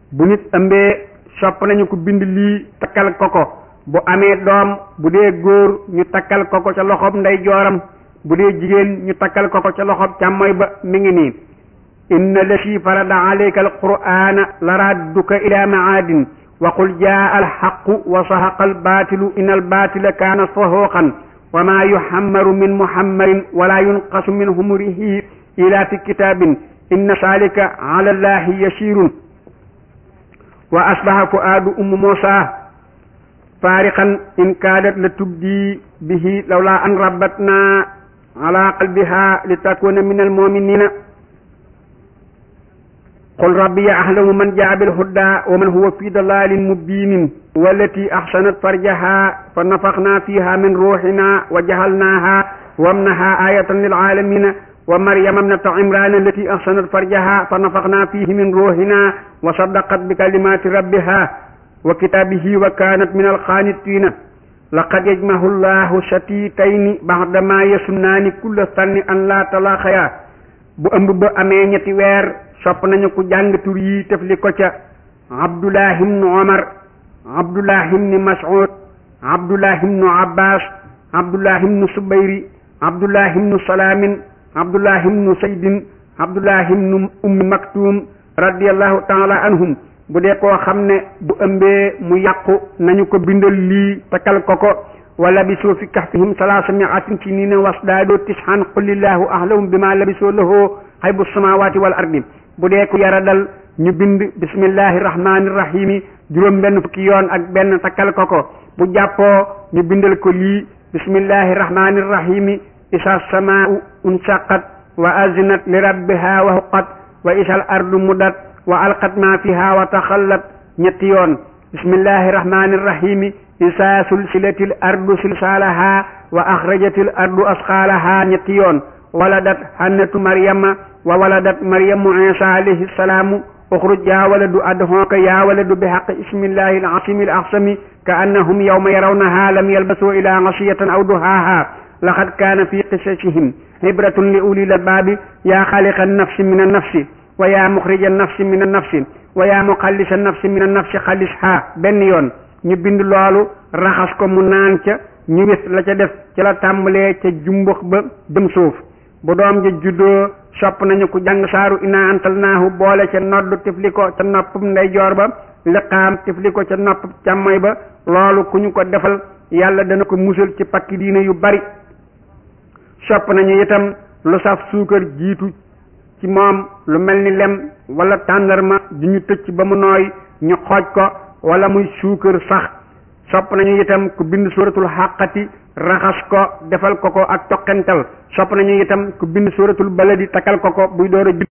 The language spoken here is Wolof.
bu nit ëmbee sopp nañu ko bind lii takkal ko ko. bu amee doom bu dee góor ñu takkal ko ko ca loxob ndeyjooram bu dee jigéen ñu takkal ko ko ca loxob càmmoy ba mi ngi nii inna lasi farada alayka alqur'ana la radduka ila maadin wa qul jaa alxaqu wa sahaqa albaatilu inna albaatila kaana sahuqan wa ma yuhammaru min muhammarin wala yunqasu min humrihi ila fi kitabin inna salika ala allahi yasirun wa asbaha fuaadu ummu musa faariqan in kaadat la tubdi bihi lawla an rabbatna ala qalbiha li takuna min almuminina qul rabbiya ahlamu man jaa bilhuda wa man huwa fi dalalin mubinin wallati ahsanat farjaha fa nafakhna fiha min ruhina wa jahalnaha wamnaha ayatan lilalamina wa maryama ibnata imran allati ahsanat farjaha fa nafakhna fihi min ruhina wa saddaqat bi kalimati rabbiha wa kitaabihi wa kaanat min alqaanitina laqad yajmahu llahu shatitayni ba'da ma yasunnaani kulla sanni an la talaaxaya bu ëmb ba amee ñetti weer sopp nañu ko jàng tur yi tefli ko ca abdullah ibnu omar abdullah ibnu mas'ud abdullah ibnu abbas abdullah ibnu subayri abdullah ibnu salaamin abdullah ibnu saydin abdullah ibnu ummi maktum radiyallahu taala anhum bu dee koo xam ne bu ëmbee mu yàqu nañu ko bindal lii takkal ko ko wala bisu fi kahfihim salaasa mi'atin sinina wasdaadu tis'an qulillahu a'lamu bima labisu lahu haybu samawati wal ardi bu dee ku yara dal ñu bind bismillahi rahmani rahimi juróom benn fukki yoon ak benn takkal ko ko bu jàppoo ñu bindal ko lii bismillahi rahmani rahimi isa samaa'u unsaqat wa azinat li rabbiha wa huqqat wa isa al ardu mudat wa alqat ma fiha wa taxallat ñetti yoon bismillahi rahmani rahimi isa sulsilatil ardu silsalaha wa axrajatil ardu asqalaha ñetti yoon waladat hannatu maryama wa waladat maryamu isa alayhi salaamu uxruj yaa waladu ad'uka yaa waladu bi haqqi ismillahi al-azimi al-ahsami ka annahum yawma yarawnaha lam yalbasu ila ashiyatan aw duhaha laqad kaana fi qisasihim ibratun li ulil albaabi yaa xaaliqa an-nafsi min an-nafsi wa yaa muxrija an-nafsi min an-nafsi wa yaa muxallisa an-nafsi min an-nafsi xallisha benn yoon ñu bind loolu raxas ko mu naan ca ñu wis la ca def ci la tàmbalee ca jumbux ba dem suuf bu doom ja juddoo sopp nañu ko jàng saaru inaa antalnaahu boole ca noddu tifli ko ca noppam ndeyjoor ba liqaam tifli ko ca nopp càmmoy ba loolu ku ñu ko defal yàlla dana ko musal ci pakki diine yu bari sopp nañu itam lu saf suukar jiitu ci moom lu mel ni lem wala tàndarma di ñu tëcc ba mu nooy ñu xooj ko wala muy suukar sax sopp nañu itam ku bind suratul xàqati raxas ko defal ko ko ak toqental sopp nañu itam ku bind suratul baladi takkal ko ko buy door a